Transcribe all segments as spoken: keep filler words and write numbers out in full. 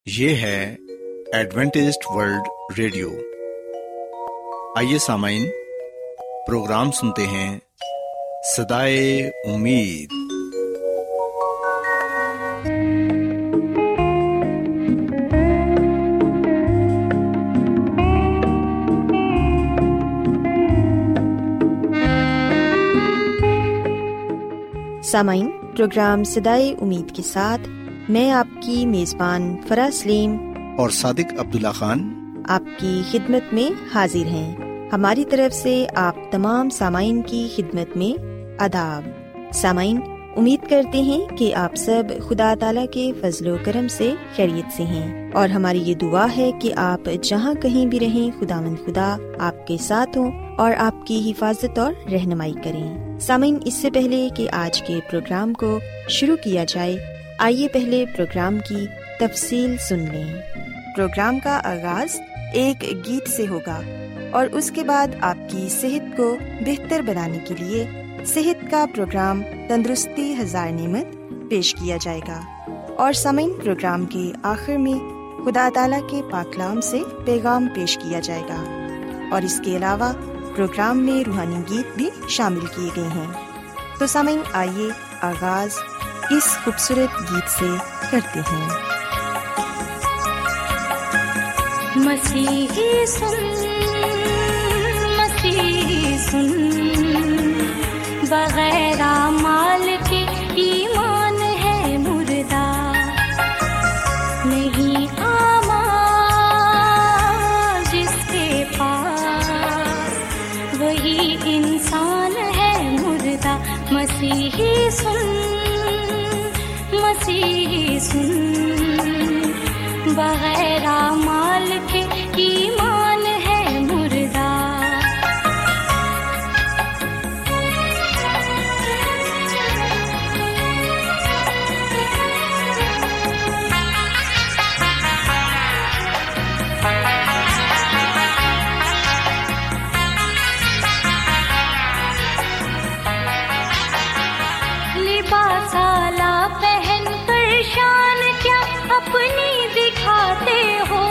یہ ہے Adventist World radio. آئیے سامعین، پروگرام سنتے ہیں صدائے امید۔ سامعین، پروگرام صدائے امید کے ساتھ میں آپ کی میزبان فرا سلیم اور صادق عبداللہ خان آپ کی خدمت میں حاضر ہیں۔ ہماری طرف سے آپ تمام سامعین کی خدمت میں آداب۔ سامعین، امید کرتے ہیں کہ آپ سب خدا تعالیٰ کے فضل و کرم سے خیریت سے ہیں، اور ہماری یہ دعا ہے کہ آپ جہاں کہیں بھی رہیں، خداوند خدا آپ کے ساتھ ہوں اور آپ کی حفاظت اور رہنمائی کریں۔ سامعین، اس سے پہلے کہ آج کے پروگرام کو شروع کیا جائے، آئیے پہلے پروگرام کی تفصیل سن لیں۔ پروگرام کا آغاز ایک گیت سے ہوگا اور اس کے بعد آپ کی صحت کو بہتر بنانے کے لیے صحت کا پروگرام تندرستی ہزار نعمت پیش کیا جائے گا، اور سامعین، پروگرام کے آخر میں خدا تعالیٰ کے پاک کلام سے پیغام پیش کیا جائے گا، اور اس کے علاوہ پروگرام میں روحانی گیت بھی شامل کیے گئے ہیں۔ تو سامعین، آئیے آغاز اس خوبصورت گیت سے کرتے ہیں۔ مسیحی سن، مسیحی سن، بغیر اعمال کے ایمان ہے مردہ، نہیں اعمال جس کے پاس وہی انسان ہے مردہ۔ مسیحی سن، مسیحی سن، بغیر اعمال کے ایمان ہے مردہ۔ لباس اعلیٰ پہن کر شان کیا اپنی دکھاتے ہو،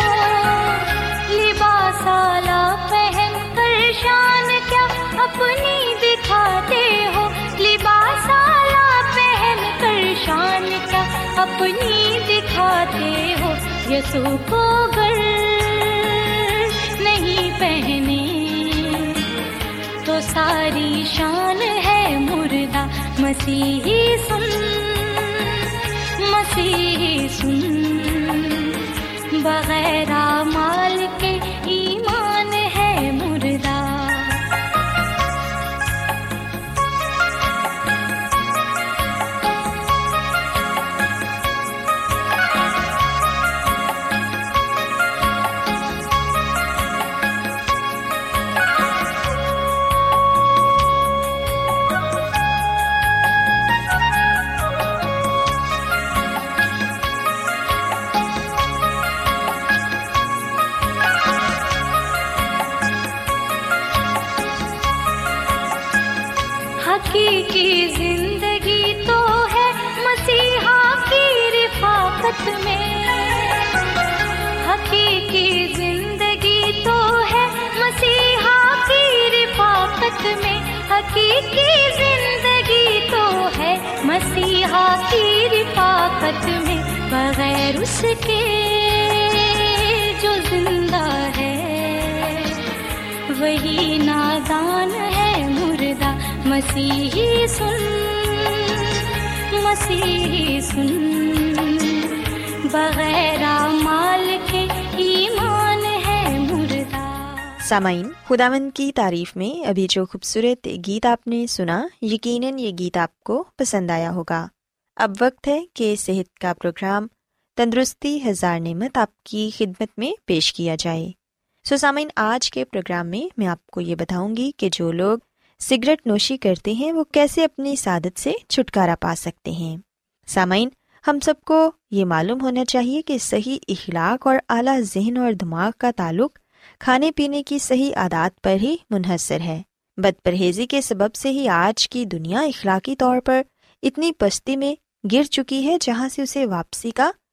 لباس اعلیٰ پہن کر شان کیا اپنی دکھاتے ہو، لباس اعلیٰ پہن کر شان کیا اپنی دکھاتے ہو۔ یسوع کو گر نہیں پہنے تو ساری شان ہے مردہ۔ مسیحی سن، مسیحی سن، بغیر اعمال کے ایمان ہے مردہ۔ حقیقی زندگی تو ہے مسیحا کی رفاقت میں، حقیقی زندگی تو ہے مسیحا کی رفاقت میں، حقیقی زندگی تو ہے مسیحا کی رفاقت میں۔ بغیر اس کے جو زندہ ہے وہی نادان ہے مردہ۔ مسیحی سن، مسیحی سن، بغیر اعمال کے ایمان ہے مردہ۔ سامعین، خداوند کی تعریف میں ابھی جو خوبصورت گیت آپ نے سنا، یقیناً یہ گیت آپ کو پسند آیا ہوگا۔ اب وقت ہے کہ صحت کا پروگرام تندرستی ہزار نعمت آپ کی خدمت میں پیش کیا جائے۔ سو سامعین، آج کے پروگرام میں میں آپ کو یہ بتاؤں گی کہ جو لوگ سگریٹ نوشی کرتے ہیں وہ کیسے اپنی عادت سے چھٹکارا پا سکتے ہیں۔ سامعین، ہم سب کو یہ معلوم ہونا چاہیے کہ صحیح اخلاق اور اعلیٰ ذہن اور دماغ کا تعلق کھانے پینے کی صحیح عادات پر ہی منحصر ہے۔ بد پرہیزی کے سبب سے ہی آج کی دنیا اخلاقی طور پر اتنی پستی میں گر چکی ہے جہاں سے اسے واپسی کا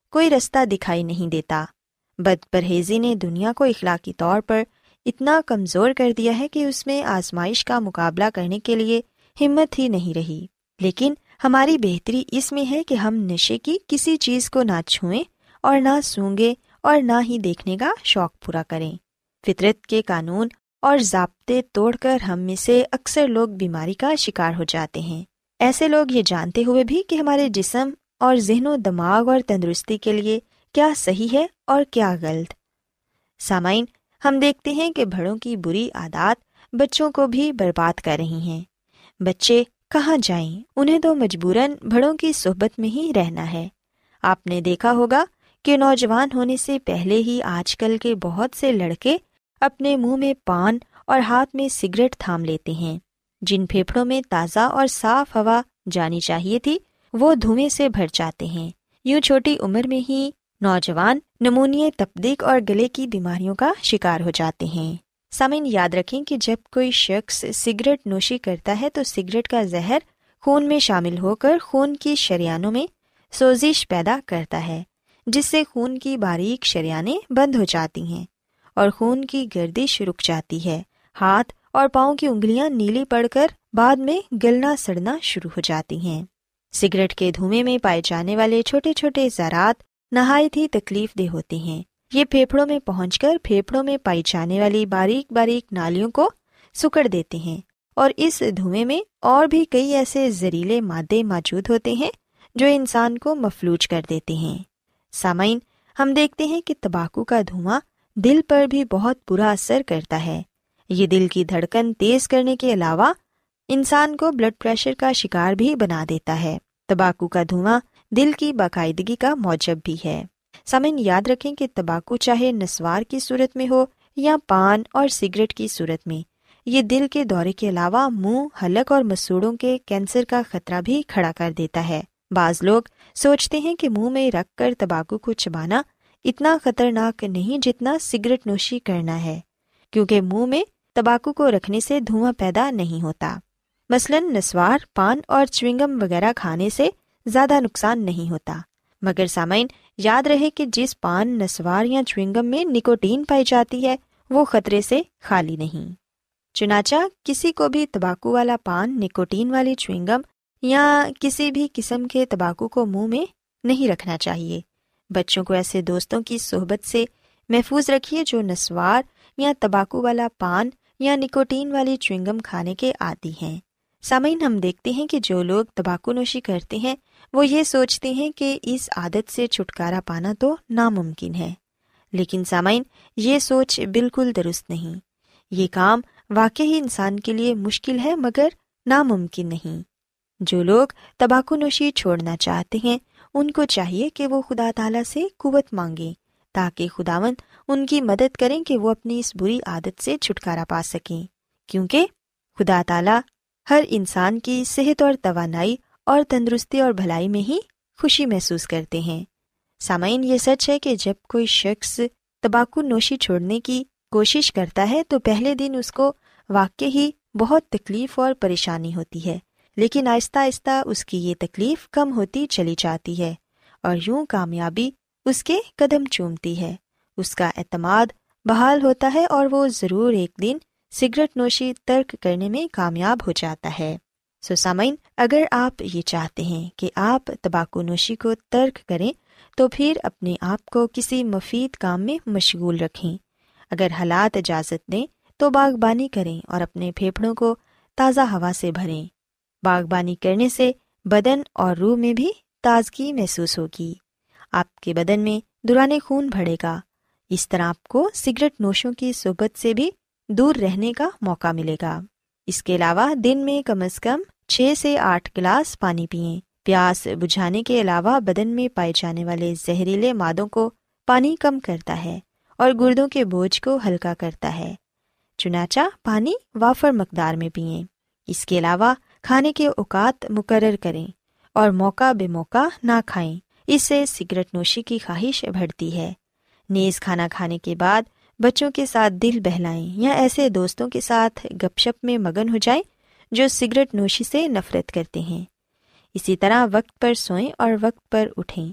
کوئی رستہ دکھائی نہیں دیتا۔ بد پرہیزی نے دنیا کو اخلاقی طور پر اتنا کمزور کر دیا ہے کہ اس میں آزمائش کا مقابلہ کرنے کے لیے ہمت ہی نہیں رہی۔ لیکن ہماری بہتری اس میں ہے کہ ہم نشے کی کسی چیز کو نہ چھوئیں اور نہ سونگیں اور نہ ہی دیکھنے کا شوق پورا کریں۔ فطرت کے قانون اور ضابطے توڑ کر ہم میں سے اکثر لوگ بیماری کا شکار ہو جاتے ہیں، ایسے لوگ یہ جانتے ہوئے بھی کہ ہمارے جسم اور ذہن و دماغ اور تندرستی کے لیے کیا صحیح ہے اور کیا غلط۔ سامعین، ہم دیکھتے ہیں کہ بڑوں کی بری عادات بچوں کو بھی برباد کر رہی ہیں۔ بچے کہاں جائیں؟ انہیں تو مجبوراً بڑوں کی صحبت میں ہی رہنا ہے۔ آپ نے دیکھا ہوگا کہ نوجوان ہونے سے پہلے ہی آج کل کے بہت سے لڑکے اپنے منہ میں پان اور ہاتھ میں سگریٹ تھام لیتے ہیں۔ جن پھیپھڑوں میں تازہ اور صاف ہوا جانی چاہیے تھی وہ دھوئیں سے بھر جاتے ہیں۔ یوں چھوٹی عمر میں ہی نوجوان نمونیے، تپدیق اور گلے کی بیماریوں کا شکار ہو جاتے ہیں۔ سامعین، یاد رکھیں کہ جب کوئی شخص سگریٹ نوشی کرتا ہے تو سگریٹ کا زہر خون میں شامل ہو کر خون کی شریانوں میں سوزش پیدا کرتا ہے، جس سے خون کی باریک شریانیں بند ہو جاتی ہیں اور خون کی گردش رک جاتی ہے۔ ہاتھ اور پاؤں کی انگلیاں نیلی پڑ کر بعد میں گلنا سڑنا شروع ہو جاتی ہیں۔ سگریٹ کے دھوئیں میں پائے جانے والے چھوٹے چھوٹے ذرات نہایت ہی تکلیف دہ ہوتے ہیں۔ یہ پھیپھڑوں میں پہنچ کر پھیپھڑوں میں پائی جانے والی باریک باریک نالیوں کو سکڑ دیتے ہیں، اور اس دھوئیں میں اور بھی کئی ایسے زہریلے مادے موجود ہوتے ہیں جو انسان کو مفلوج کر دیتے ہیں۔ سامعین، ہم دیکھتے ہیں کہ تمباکو کا دھواں دل پر بھی بہت برا اثر کرتا ہے۔ یہ دل کی دھڑکن تیز کرنے کے علاوہ انسان کو بلڈ پریشر کا شکار بھی بنا دیتا ہے۔ تمباکو کا دھواں دل کی باقاعدگی کا موجب بھی ہے۔ سامعین، یاد رکھیں کہ تمباکو چاہے نسوار کی صورت میں ہو یا پان اور سگریٹ کی صورت میں، یہ دل کے دورے کے علاوہ منہ، حلق اور مسوڑوں کے کینسر کا خطرہ بھی کھڑا کر دیتا ہے۔ بعض لوگ سوچتے ہیں کہ منہ میں رکھ کر تمباکو کو چبانا اتنا خطرناک نہیں جتنا سگریٹ نوشی کرنا ہے، کیونکہ منہ میں تمباکو کو رکھنے سے دھواں پیدا نہیں ہوتا۔ مثلاً نسوار، پان اور چوئنگم وغیرہ کھانے سے زیادہ نقصان نہیں ہوتا، مگر سامعین یاد رہے کہ جس پان، نسوار یا چوئنگم میں نکوٹین پائی جاتی ہے وہ خطرے سے خالی نہیں۔ چنانچہ کسی کو بھی تمباکو والا پان، نکوٹین والی چوئنگم یا کسی بھی قسم کے تمباکو کو منہ میں نہیں رکھنا چاہیے۔ بچوں کو ایسے دوستوں کی صحبت سے محفوظ رکھیے جو نسوار یا تمباکو والا پان یا نکوٹین والی چوئنگم کھانے کے عادی ہیں۔ سامعین، ہم دیکھتے ہیں کہ جو لوگ تمباکو نوشی کرتے ہیں وہ یہ سوچتے ہیں کہ اس عادت سے چھٹکارا پانا تو ناممکن ہے، لیکن سامعین یہ سوچ بالکل درست نہیں۔ یہ کام واقعی انسان کے لیے مشکل ہے مگر ناممکن نہیں۔ جو لوگ تمباکو نوشی چھوڑنا چاہتے ہیں ان کو چاہیے کہ وہ خدا تعالیٰ سے قوت مانگیں تاکہ خداوند ان کی مدد کریں کہ وہ اپنی اس بری عادت سے چھٹکارا پا سکیں، کیونکہ خدا تعالیٰ ہر انسان کی صحت اور توانائی اور تندرستی اور بھلائی میں ہی خوشی محسوس کرتے ہیں۔ سامعین، یہ سچ ہے کہ جب کوئی شخص تمباکو نوشی چھوڑنے کی کوشش کرتا ہے تو پہلے دن اس کو واقعی ہی بہت تکلیف اور پریشانی ہوتی ہے، لیکن آہستہ آہستہ اس کی یہ تکلیف کم ہوتی چلی جاتی ہے اور یوں کامیابی اس کے قدم چومتی ہے۔ اس کا اعتماد بحال ہوتا ہے اور وہ ضرور ایک دن سگریٹ نوشی ترک کرنے میں کامیاب ہو جاتا ہے۔ سو سامعین، اگر آپ یہ چاہتے ہیں کہ آپ تمباکو نوشی کو ترک کریں تو پھر اپنے آپ کو کسی مفید کام میں مشغول رکھیں۔ اگر حالات اجازت دیں تو باغبانی کریں اور اپنے پھیپھڑوں کو تازہ ہوا سے بھریں۔ باغبانی کرنے سے بدن اور روح میں بھی تازگی محسوس ہوگی۔ آپ کے بدن میں دوران خون بڑھے گا۔ اس طرح آپ کو سگریٹ نوشوں کی صحبت سے بھی دور رہنے کا موقع ملے گا۔ اس کے علاوہ دن میں کم از کم چھ سے آٹھ گلاس پانی پئیں۔ پیاس بجھانے کے علاوہ بدن میں پائے جانے والے زہریلے مادوں کو پانی کم کرتا ہے اور گردوں کے بوجھ کو ہلکا کرتا ہے، چنانچہ پانی وافر مقدار میں پئیں۔ اس کے علاوہ کھانے کے اوقات مقرر کریں اور موقع بے موقع نہ کھائیں، اس سے سگریٹ نوشی کی خواہش بڑھتی ہے۔ نیز کھانا کھانے کے بعد بچوں کے ساتھ دل بہلائیں یا ایسے دوستوں کے ساتھ گپ شپ میں مگن ہو جائیں جو سگریٹ نوشی سے نفرت کرتے ہیں۔ اسی طرح وقت پر سوئیں اور وقت پر اٹھیں۔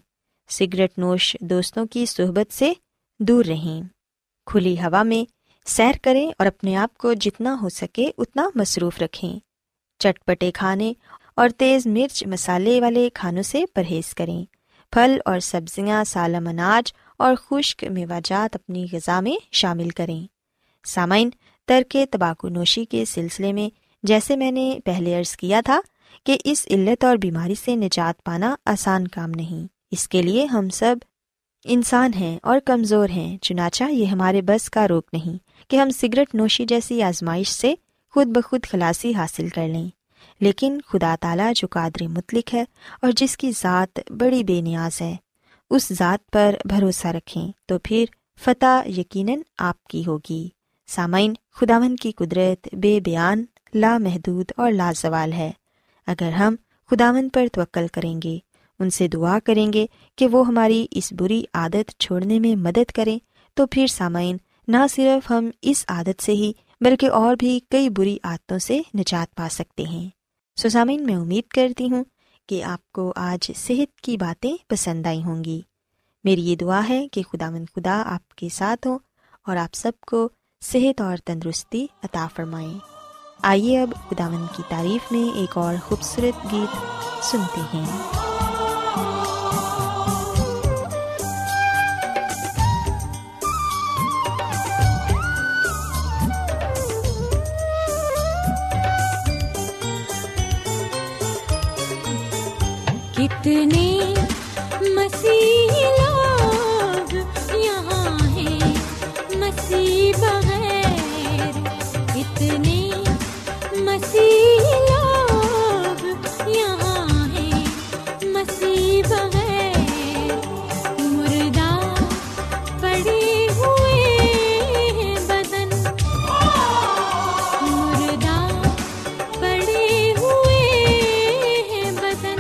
سگریٹ نوش دوستوں کی صحبت سے دور رہیں۔ کھلی ہوا میں سیر کریں اور اپنے آپ کو جتنا ہو سکے اتنا مصروف رکھیں۔ چٹپٹے کھانے اور تیز مرچ مسالے والے کھانوں سے پرہیز کریں۔ پھل اور سبزیاں، سالم اناج اور خشک میوہ جات اپنی غذا میں شامل کریں۔ سامعین، ترک تمباکو نوشی کے سلسلے میں جیسے میں نے پہلے عرض کیا تھا کہ اس علت اور بیماری سے نجات پانا آسان کام نہیں۔ اس کے لیے ہم سب انسان ہیں اور کمزور ہیں، چنانچہ یہ ہمارے بس کا روک نہیں کہ ہم سگریٹ نوشی جیسی آزمائش سے خود بخود خلاصی حاصل کر لیں۔ لیکن خدا تعالیٰ جو قادر مطلق ہے اور جس کی ذات بڑی بے نیاز ہے، اس ذات پر بھروسہ رکھیں تو پھر فتح یقیناً آپ کی ہوگی۔ سامعین، خداوند کی قدرت بے بیان، لامحدود اور لازوال ہے۔ اگر ہم خداوند پر توکل کریں گے، ان سے دعا کریں گے کہ وہ ہماری اس بری عادت چھوڑنے میں مدد کریں، تو پھر سامعین، نہ صرف ہم اس عادت سے ہی بلکہ اور بھی کئی بری عادتوں سے نجات پا سکتے ہیں۔ سو سامعین، میں امید کرتی ہوں کہ آپ کو آج صحت کی باتیں پسند آئی ہوں گی۔ میری یہ دعا ہے کہ خداوند خدا آپ کے ساتھ ہو اور آپ سب کو صحت اور تندرستی عطا فرمائیں۔ آئیے اب خداوند کی تعریف میں ایک اور خوبصورت گیت سنتے ہیں۔ کتنے مسیح لوگ یہاں ہیں مسیح بغیر، کتنے مسیح لوگ یہاں ہیں مسیح بغیر، مردہ پڑے ہوئے ہیں بدن، مردہ پڑے ہوئے ہیں بدن،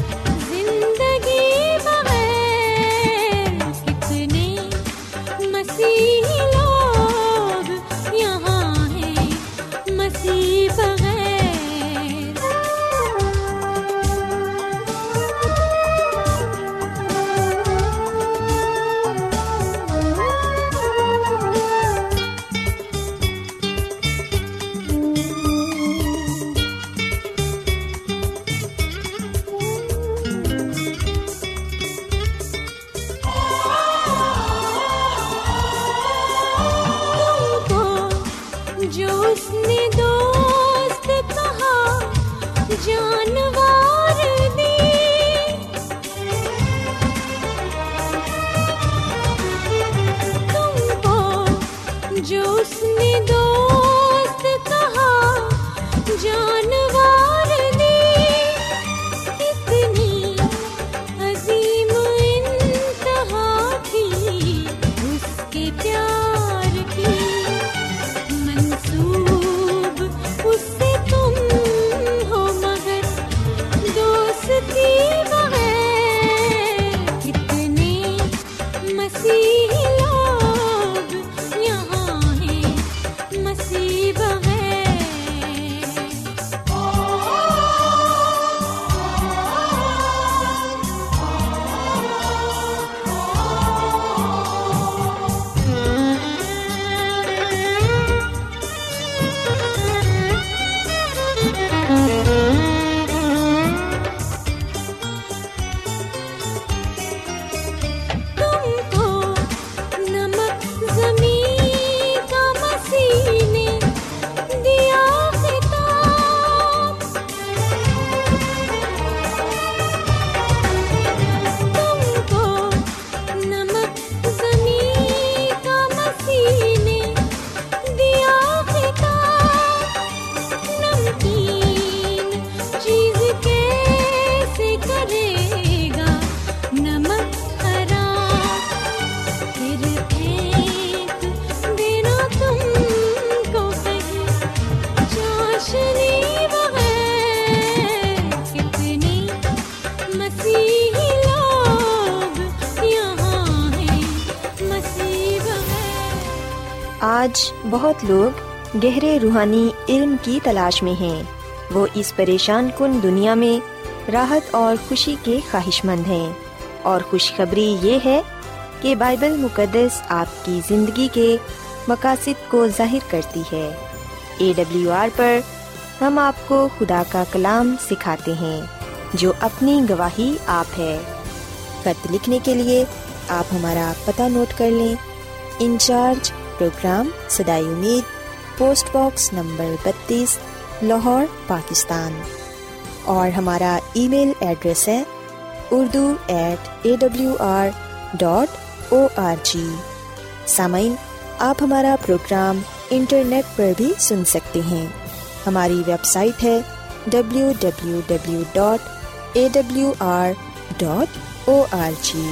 زندگی بغیر، کتنے مسیح لوگ یہاں ہیں مسیح بغیر۔ جو اس نے دوست کہا جانوار دی، تم کو جو اس نے دوست کہا جانوار دی، اتنی عظیم انتہا تھی اس کے پیار کی، منسوب اس سے تم ہو مگر دوستی بغیر، کتنے مسیح لوگ یہاں ہیں مسیح بغیر۔ تم کو نمک زمین کا مسیح نے دیا خطاب، تم کو نمک زمین کا مسیح نے دیا خطاب، نمکین چیز کیسے کرے گا نمک خراب، پھر پھینک دینا تم کو کہیں چاشنی بغیر، کتنے مسیح لوگ یہاں ہیں مسیح بغیر۔ آج بہت لوگ گہرے روحانی علم کی تلاش میں ہیں۔ وہ اس پریشان کن دنیا میں راحت اور خوشی کے خواہش مند ہیں۔ اور خوشخبری یہ ہے کہ بائبل مقدس آپ کی زندگی کے مقاصد کو ظاہر کرتی ہے۔ اے ڈبلیو آر پر ہم آپ کو خدا کا کلام سکھاتے ہیں جو اپنی گواہی آپ ہے۔ خط لکھنے کے لیے آپ ہمارا پتہ نوٹ کر لیں۔ انچارج پروگرام صدائے امید، پوسٹ باکس نمبر بتیس، لاہور، پاکستان۔ اور ہمارا ای میل ایڈریس ہے Urdu at A W R dot O R G. سامعین، آپ ہمارا پروگرام انٹرنیٹ پر بھی سن سکتے ہیں۔ ہماری ویب سائٹ ہے W W W dot A W R dot O R G.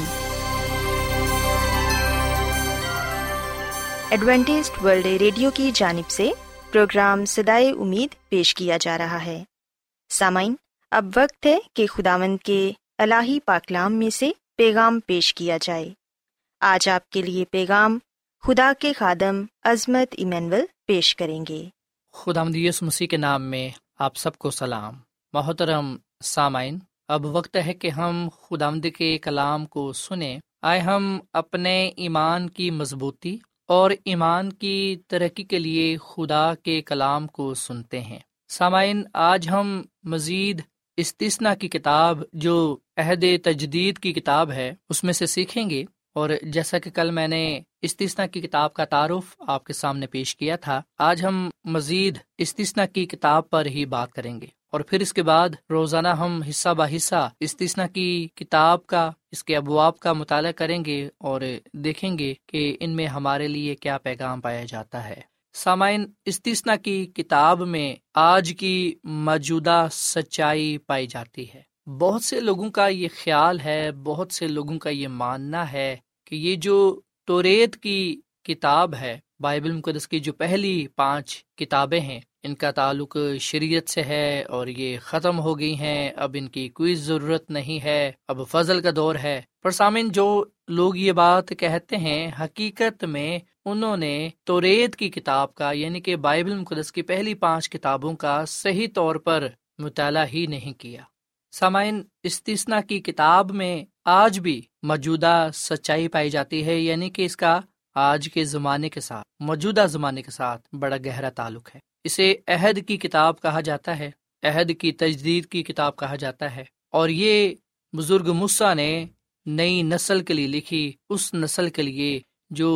Adventist World Radio کی جانب سے پروگرام صدائے امید پیش کیا جا رہا ہے۔ سامعین، اب وقت ہے کہ خداوند کے الہی پاکلام میں سے پیغام پیش کیا جائے۔ آج آپ کے لیے پیغام خدا کے خادم عظمت ایمینول پیش کریں گے۔ خداوند یسوع مسیح کے نام میں آپ سب کو سلام۔ محترم سامعین، اب وقت ہے کہ ہم خداوند کے کلام کو سنیں۔ آئے ہم اپنے ایمان کی مضبوطی اور ایمان کی ترقی کے لیے خدا کے کلام کو سنتے ہیں۔ سامعین، آج ہم مزید استثنا کی کتاب جو عہد تجدید کی کتاب ہے اس میں سے سیکھیں گے، اور جیسا کہ کل میں نے استثنا کی کتاب کا تعارف آپ کے سامنے پیش کیا تھا، آج ہم مزید استثنا کی کتاب پر ہی بات کریں گے، اور پھر اس کے بعد روزانہ ہم حصہ بہ حصہ استثنا کی کتاب کا، اس کے ابواب کا مطالعہ کریں گے اور دیکھیں گے کہ ان میں ہمارے لیے کیا پیغام پایا جاتا ہے۔ سامعین، استثنا کی کتاب میں آج کی موجودہ سچائی پائی جاتی ہے۔ بہت سے لوگوں کا یہ خیال ہے، بہت سے لوگوں کا یہ ماننا ہے کہ یہ جو توریت کی کتاب ہے، بائبل مقدس کی جو پہلی پانچ کتابیں ہیں، ان کا تعلق شریعت سے ہے اور یہ ختم ہو گئی ہیں، اب ان کی کوئی ضرورت نہیں ہے، اب فضل کا دور ہے۔ پر سامعین، جو لوگ یہ بات کہتے ہیں، حقیقت میں انہوں نے توریت کی کتاب کا، یعنی کہ بائبل مقدس کی پہلی پانچ کتابوں کا صحیح طور پر مطالعہ ہی نہیں کیا۔ سامعین، استثنا کی کتاب میں آج بھی موجودہ سچائی پائی جاتی ہے، یعنی کہ اس کا آج کے زمانے کے ساتھ، موجودہ زمانے کے ساتھ بڑا گہرا تعلق ہے۔ اسے عہد کی کتاب کہا جاتا ہے، عہد کی تجدید کی کتاب کہا جاتا ہے، اور یہ بزرگ موسیٰ نے نئی نسل کے لیے لکھی، اس نسل کے لیے جو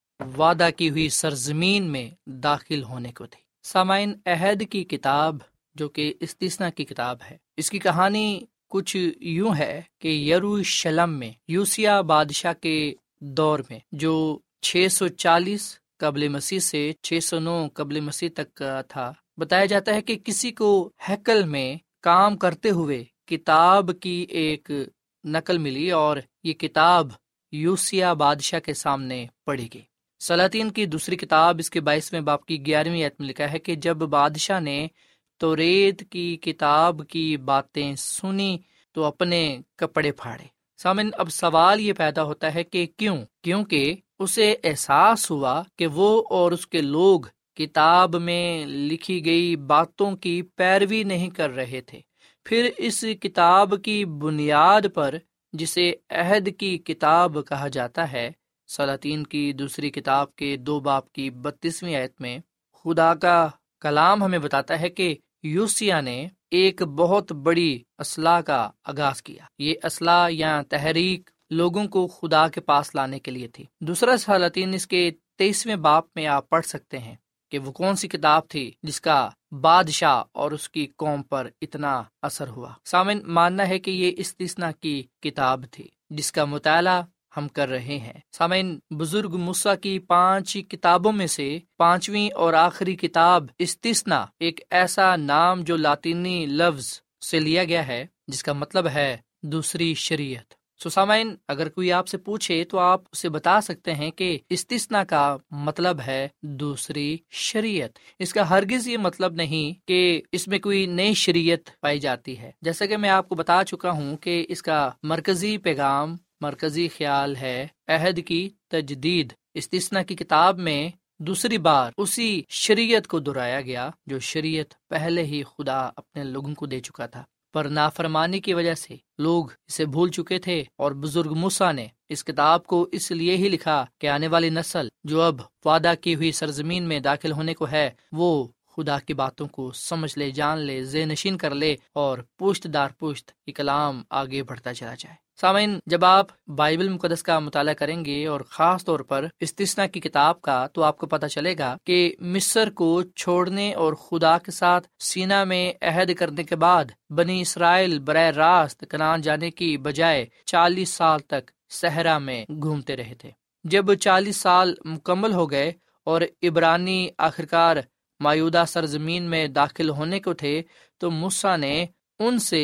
وعدہ کی ہوئی سرزمین میں داخل ہونے کو تھی۔ سامعین، عہد کی کتاب جو کہ استثنا کی کتاب ہے، اس کی کہانی کچھ یوں ہے کہ یروشلم میں یوسیہ بادشاہ کے دور میں، جو چھ سو چالیس قبل مسیح سے چھ سو نو قبل مسیح تک کا تھا، بتایا جاتا ہے کہ کسی کو ہیکل میں کام کرتے ہوئے کتاب کی ایک نقل ملی، اور یہ کتاب یوسیہ بادشاہ کے سامنے پڑھی گئی۔ سلاطین کی دوسری کتاب اس کے بائیسویں باب کی گیارہویں آیت میں لکھا ہے کہ جب بادشاہ نے توریت کی کتاب کی باتیں سنی تو اپنے کپڑے پھاڑے۔ سامن، اب سوال یہ پیدا ہوتا ہے کہ کیوں؟ کیونکہ اسے احساس ہوا کہ وہ اور اس کے لوگ کتاب میں لکھی گئی باتوں کی پیروی نہیں کر رہے تھے۔ پھر اس کتاب کی بنیاد پر، جسے عہد کی کتاب کہا جاتا ہے، سلاطین کی دوسری کتاب کے دو باب کی بتیسویں آیت میں خدا کا کلام ہمیں بتاتا ہے کہ یوسیہ نے ایک بہت بڑی اصلاح کا آغاز کیا۔ یہ اصلاح یا تحریک لوگوں کو خدا کے پاس لانے کے لیے تھی۔ دوسرا سلاطین اس کے تیئیسویں باب میں آپ پڑھ سکتے ہیں کہ وہ کون سی کتاب تھی جس کا بادشاہ اور اس کی قوم پر اتنا اثر ہوا۔ سامن، ماننا ہے کہ یہ استثنا کی کتاب تھی جس کا مطالعہ ہم کر رہے ہیں۔ سامعین، بزرگ موسیٰ کی پانچ کتابوں میں سے پانچویں اور آخری کتاب استثنا ایک ایسا نام جو لاطینی لفظ سے لیا گیا ہے جس کا مطلب ہے دوسری شریعت۔ سو سامعین، اگر کوئی آپ سے پوچھے تو آپ اسے بتا سکتے ہیں کہ استثنا کا مطلب ہے دوسری شریعت۔ اس کا ہرگز یہ مطلب نہیں کہ اس میں کوئی نئی شریعت پائی جاتی ہے۔ جیسا کہ میں آپ کو بتا چکا ہوں کہ اس کا مرکزی پیغام، مرکزی خیال ہے عہد کی تجدید۔ استثنا کی کتاب میں دوسری بار اسی شریعت کو دہرایا گیا جو شریعت پہلے ہی خدا اپنے لوگوں کو دے چکا تھا۔ پر نافرمانی کی وجہ سے لوگ اسے بھول چکے تھے، اور بزرگ موسیٰ نے اس کتاب کو اس لیے ہی لکھا کہ آنے والی نسل جو اب وعدہ کی ہوئی سرزمین میں داخل ہونے کو ہے، وہ خدا کی باتوں کو سمجھ لے، جان لے، ذہن نشین کر لے، اور پشت دار پشت یہ کلام آگے بڑھتا چلا جائے۔ سامعین، جب آپ بائبل مقدس کا مطالعہ کریں گے اور خاص طور پر استثنا کی کتاب کا، تو آپ کو پتہ چلے گا کہ مصر کو چھوڑنے اور خدا کے ساتھ سینا میں عہد کرنے کے بعد بنی اسرائیل براہ راست کنعان جانے کی بجائے چالیس سال تک صحرا میں گھومتے رہے تھے۔ جب چالیس سال مکمل ہو گئے اور عبرانی آخرکار موجودہ سرزمین میں داخل ہونے کو تھے، تو موسیٰ نے ان سے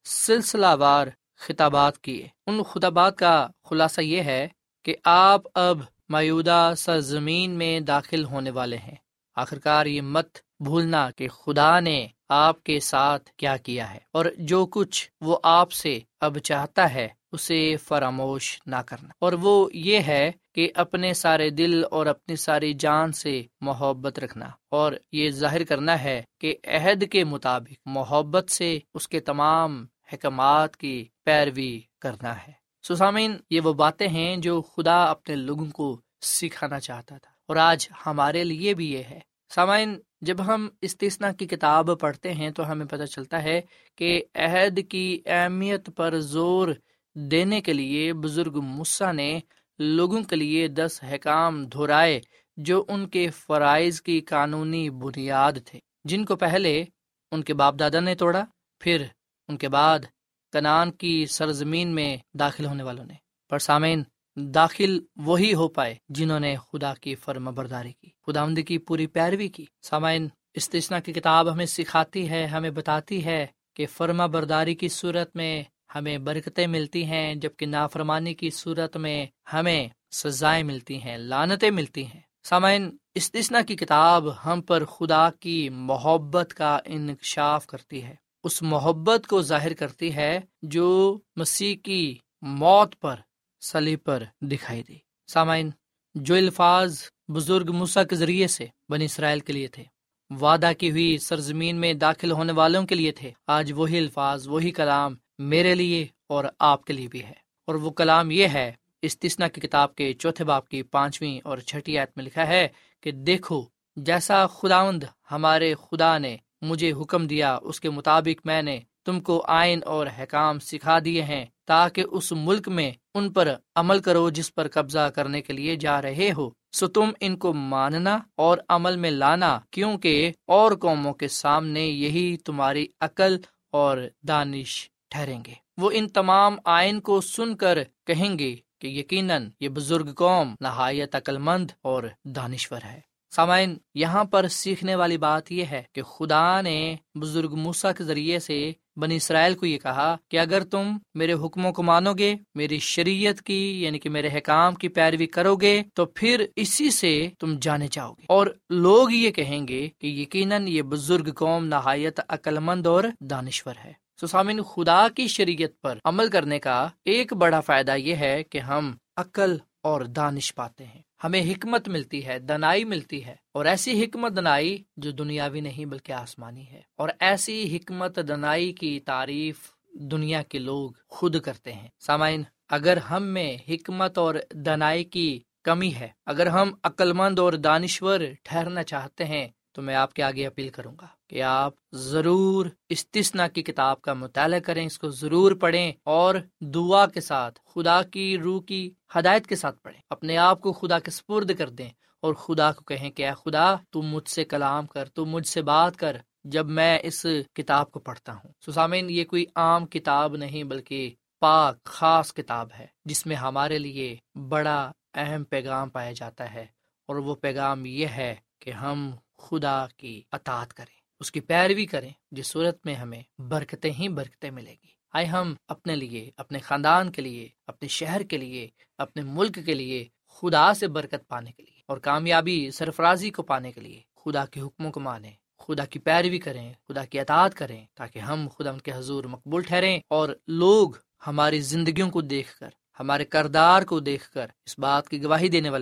سلسلہ وار خطابات کیے۔ ان خطابات کا خلاصہ یہ ہے کہ آپ اب موجودہ سرزمین میں داخل ہونے والے ہیں۔ آخرکار یہ مت بھولنا کہ خدا نے آپ کے ساتھ کیا کیا ہے، اور جو کچھ وہ آپ سے اب چاہتا ہے اسے فراموش نہ کرنا، اور وہ یہ ہے کہ اپنے سارے دل اور اپنی ساری جان سے محبت رکھنا، اور یہ ظاہر کرنا ہے کہ عہد کے مطابق محبت سے اس کے تمام حکمات کی پیروی کرنا ہے۔ سو سامعین، یہ وہ باتیں ہیں جو خدا اپنے لوگوں کو سکھانا چاہتا تھا، اور آج ہمارے لیے بھی یہ ہے۔ سامعین، جب ہم استثنا کی کتاب پڑھتے ہیں تو ہمیں پتہ چلتا ہے کہ عہد کی اہمیت پر زور دینے کے لیے بزرگ موسیٰ نے لوگوں کے لیے دس احکام دہرائے جو ان کے فرائض کی قانونی بنیاد تھے، جن کو پہلے ان کے باپ دادا نے توڑا، پھر ان کے بعد کنعان کی سرزمین میں داخل ہونے والوں نے۔ پر سامعین، داخل وہی ہو پائے جنہوں نے خدا کی فرما برداری کی، خداوند کی پوری پیروی کی۔ سامعین، استثنا کی کتاب ہمیں سکھاتی ہے، ہمیں بتاتی ہے کہ فرما برداری کی صورت میں ہمیں برکتیں ملتی ہیں، جبکہ نافرمانی کی صورت میں ہمیں سزائیں ملتی ہیں، لعنتیں ملتی ہیں۔ سامعین، استثنا کی کتاب ہم پر خدا کی محبت کا انکشاف کرتی ہے، اس محبت کو ظاہر کرتی ہے جو مسیح کی موت پر صلیب پر دکھائی دی۔ سامعین، جو الفاظ بزرگ موسیٰ کے ذریعے سے بنی اسرائیل کے لیے تھے، وعدہ کی ہوئی سرزمین میں داخل ہونے والوں کے لیے تھے، آج وہی الفاظ، وہی کلام میرے لیے اور آپ کے لیے بھی ہے۔ اور وہ کلام یہ ہے، استثنا کی کتاب کے چوتھے باب کی پانچویں اور چھٹی آیت میں لکھا ہے کہ دیکھو، جیسا خداوند ہمارے خدا نے مجھے حکم دیا، اس کے مطابق میں نے تم کو آئین اور حکام سکھا دیے ہیں، تاکہ اس ملک میں ان پر عمل کرو جس پر قبضہ کرنے کے لیے جا رہے ہو، سو تم ان کو ماننا اور عمل میں لانا، کیونکہ اور قوموں کے سامنے یہی تمہاری عقل اور دانش ٹھہریں گے۔ وہ ان تمام آئین کو سن کر کہیں گے کہ یقیناً یہ بزرگ قوم نہایت عقل مند اور دانشور ہے۔ سامعین، یہاں پر سیکھنے والی بات یہ ہے کہ خدا نے بزرگ موسیٰ کے ذریعے سے بنی اسرائیل کو یہ کہا کہ اگر تم میرے حکموں کو مانو گے، میری شریعت کی یعنی کہ میرے حکام کی پیروی کرو گے، تو پھر اسی سے تم جانے جاؤ گے، اور لوگ یہ کہیں گے کہ یقیناً یہ بزرگ قوم نہایت عقل مند اور دانشور ہے۔ سو سامعین، خدا کی شریعت پر عمل کرنے کا ایک بڑا فائدہ یہ ہے کہ ہم عقل اور دانش پاتے ہیں، ہمیں حکمت ملتی ہے، دنائی ملتی ہے، اور ایسی حکمت دنائی جو دنیاوی نہیں بلکہ آسمانی ہے، اور ایسی حکمت دنائی کی تعریف دنیا کے لوگ خود کرتے ہیں۔ سامعین، اگر ہم میں حکمت اور دنائی کی کمی ہے، اگر ہم عقل مند اور دانشور ٹھہرنا چاہتے ہیں، تو میں آپ کے آگے اپیل کروں گا کہ آپ ضرور استثنا کی کتاب کا مطالعہ کریں، اس کو ضرور پڑھیں، اور دعا کے ساتھ خدا کی روح کی ہدایت کے ساتھ پڑھیں، اپنے آپ کو خدا کے سپرد کر دیں، اور خدا کو کہیں کہ اے خدا، تو مجھ سے کلام کر، تو مجھ سے بات کر جب میں اس کتاب کو پڑھتا ہوں۔ سو سامعین، یہ کوئی عام کتاب نہیں بلکہ پاک خاص کتاب ہے، جس میں ہمارے لیے بڑا اہم پیغام پایا جاتا ہے، اور وہ پیغام یہ ہے کہ ہم خدا کی اطاعت کریں، اس کی پیروی کریں، جس صورت میں ہمیں برکتیں ہی برکتیں ملیں گی۔ آئے ہم اپنے لیے، اپنے خاندان کے لیے، اپنے شہر کے لیے، اپنے ملک کے لیے، خدا سے برکت پانے کے لیے اور کامیابی سرفرازی کو پانے کے لیے خدا کے حکموں کو مانیں، خدا کی پیروی کریں، خدا کی اطاعت کریں، تاکہ ہم خدا ان کے حضور مقبول ٹھہریں، اور لوگ ہماری زندگیوں کو دیکھ کر، ہمارے کردار کو دیکھ کر اس بات کی گواہی دینے والے بنیں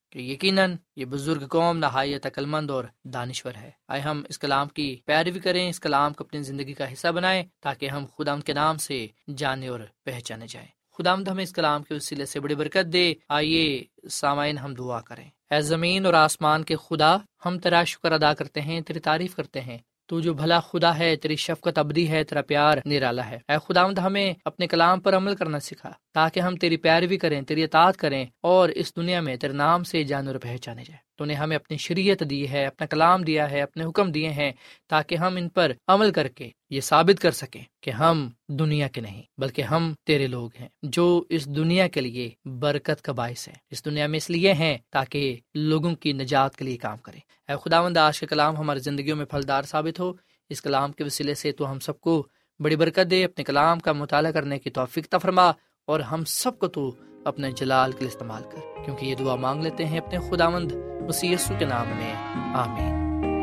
کہ یقیناً یہ بزرگ قوم نہایت عقل مند اور دانشور ہے۔ آئے ہم اس کلام کی پیروی کریں، اس کلام کو اپنی زندگی کا حصہ بنائیں تاکہ ہم خداوند کے نام سے جانے اور پہچانے جائیں۔ خداوند ہمیں اس کلام کے وسیلے سے بڑی برکت دے۔ آئیے سامعین ہم دعا کریں۔ اے زمین اور آسمان کے خدا، ہم تیرا شکر ادا کرتے ہیں، تیری تعریف کرتے ہیں۔ تو جو بھلا خدا ہے، تیری شفقت ابدی ہے، تیرا پیار نرالا ہے۔ اے خداوند ہمیں اپنے کلام پر عمل کرنا سکھا تاکہ ہم تیری پیروی کریں، تیری اطاعت کریں اور اس دنیا میں تیرے نام سے جانے اور پہچانے جائیں۔ تو نے ہمیں اپنی شریعت دی ہے، اپنا کلام دیا ہے، اپنے حکم دیے ہیں تاکہ ہم ان پر عمل کر کے یہ ثابت کر سکیں کہ ہم دنیا کے نہیں بلکہ ہم تیرے لوگ ہیں، جو اس دنیا کے لیے برکت کا باعث ہے۔ اس دنیا میں اس لیے ہیں تاکہ لوگوں کی نجات کے لیے کام کریں۔ اے خداوند آج کے کلام ہماری زندگیوں میں پھلدار ثابت ہو۔ اس کلام کے وسیلے سے تو ہم سب کو بڑی برکت دے، اپنے کلام کا مطالعہ کرنے کی توفیق عطا فرما اور ہم سب کو تو اپنے جلال کے لیے استعمال کر، کیونکہ یہ دعا مانگ لیتے ہیں اپنے خداوند مسیح یسوع کے نام میں، آمین۔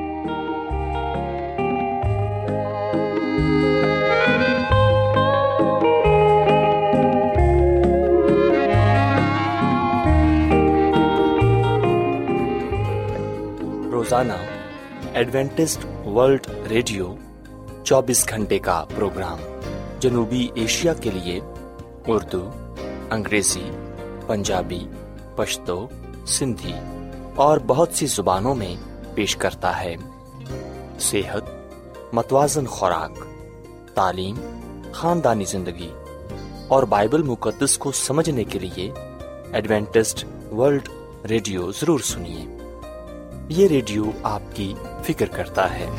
روزانہ ایڈوینٹسٹ ورلڈ ریڈیو چوبیس گھنٹے کا پروگرام جنوبی ایشیا کے لیے اردو، انگریزی، پنجابی، پشتو، سندھی اور بہت سی زبانوں میں پیش کرتا ہے۔ صحت، متوازن خوراک، تعلیم، خاندانی زندگی اور بائبل مقدس کو سمجھنے کے لیے ایڈوینٹسٹ ورلڈ ریڈیو ضرور سنیے۔ یہ ریڈیو آپ کی فکر کرتا ہے۔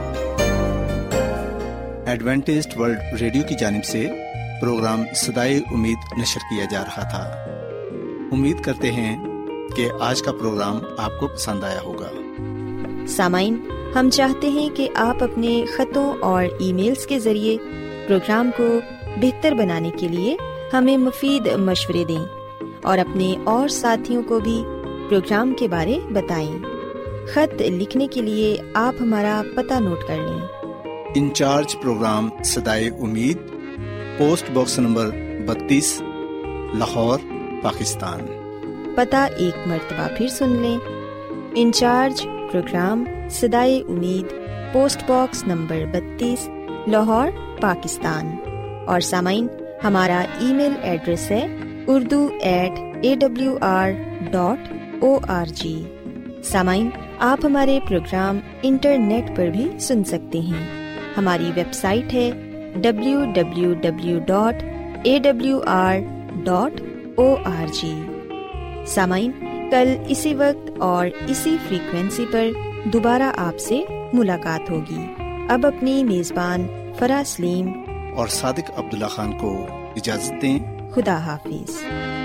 ایڈوینٹسٹ ورلڈ ریڈیو کی جانب سے پروگرام صدائے امید نشر کیا جا رہا تھا۔ امید کرتے ہیں کہ آج کا پروگرام آپ کو پسند آیا ہوگا۔ سامعین، ہم چاہتے ہیں کہ آپ اپنے خطوں اور ای میلز کے ذریعے پروگرام کو بہتر بنانے کے لیے ہمیں مفید مشورے دیں اور اپنے اور ساتھیوں کو بھی پروگرام کے بارے بتائیں۔ خط لکھنے کے لیے آپ ہمارا پتہ نوٹ کر لیں۔ انچارج پروگرام صدائے امید، پوسٹ باکس نمبر بتیس، لاہور، پاکستان۔ پتہ ایک مرتبہ پھر سن لیں۔ انچارج پروگرام صدائے امید، پوسٹ باکس نمبر بتیس، لاہور، پاکستان۔ اور سامعین، ہمارا ای میل ایڈریس ہے Urdu at A W R dot O R G. سامعین، آپ ہمارے پروگرام انٹرنیٹ پر بھی سن سکتے ہیں۔ ہماری ویب سائٹ ہے W W W dot A W R dot O R G. سامعین، کل اسی وقت اور اسی فریکوینسی پر دوبارہ آپ سے ملاقات ہوگی۔ اب اپنی میزبان فرا سلیم اور صادق عبداللہ خان کو اجازت دیں۔ خدا حافظ۔